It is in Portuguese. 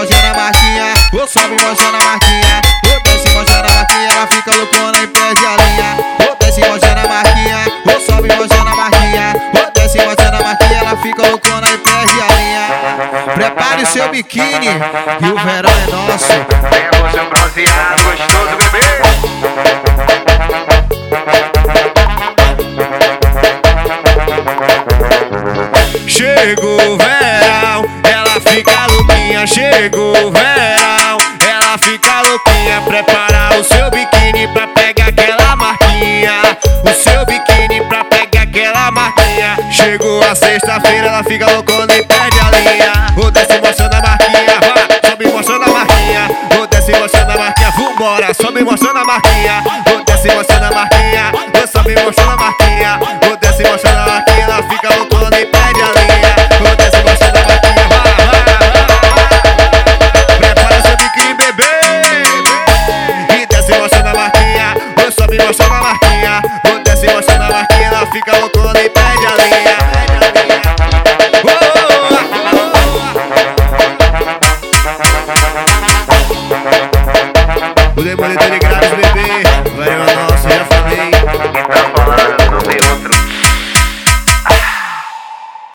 mostrando a marquinha, ou sobe mostrando a marquinha, ou desce mostrando a marquinha, ela fica loucona e perde a linha. Ou desce mostrando a marquinha, ou sobe mostrando a marquinha, ou desce mostrando a marquinha, ela fica loucona e perde a linha. Prepare seu biquíni e o verão é nosso. Pega o seu bronzeado gostoso, bebê. Chegou o verão, ela fica louquinha. Chegou o verão, ela fica louquinha. Prepara o seu biquíni pra pegar aquela marquinha. O seu biquíni pra pegar aquela marquinha. Chegou a sexta-feira, ela fica loucona e perde a linha. Vou desce mostrando a marquinha, vai, sobe mostrando a marquinha. Vou desce mostrando a marquinha, vambora, sobe mostrando a marquinha. Vou desce mostrando a marquinha, vou sobe mostrando a marquinha. Vou desce mostrando a marquinha, ela fica loucona e perde a linha. Vou desce mostrando a marquinha, vai. Prepara seu biquíni, bebê. E desce mostrando a marquinha, vou sobe mostrando a marquinha. Vou desce mostrando a marquinha, ela fica loucona e perde a linha. O demônio tá ligado.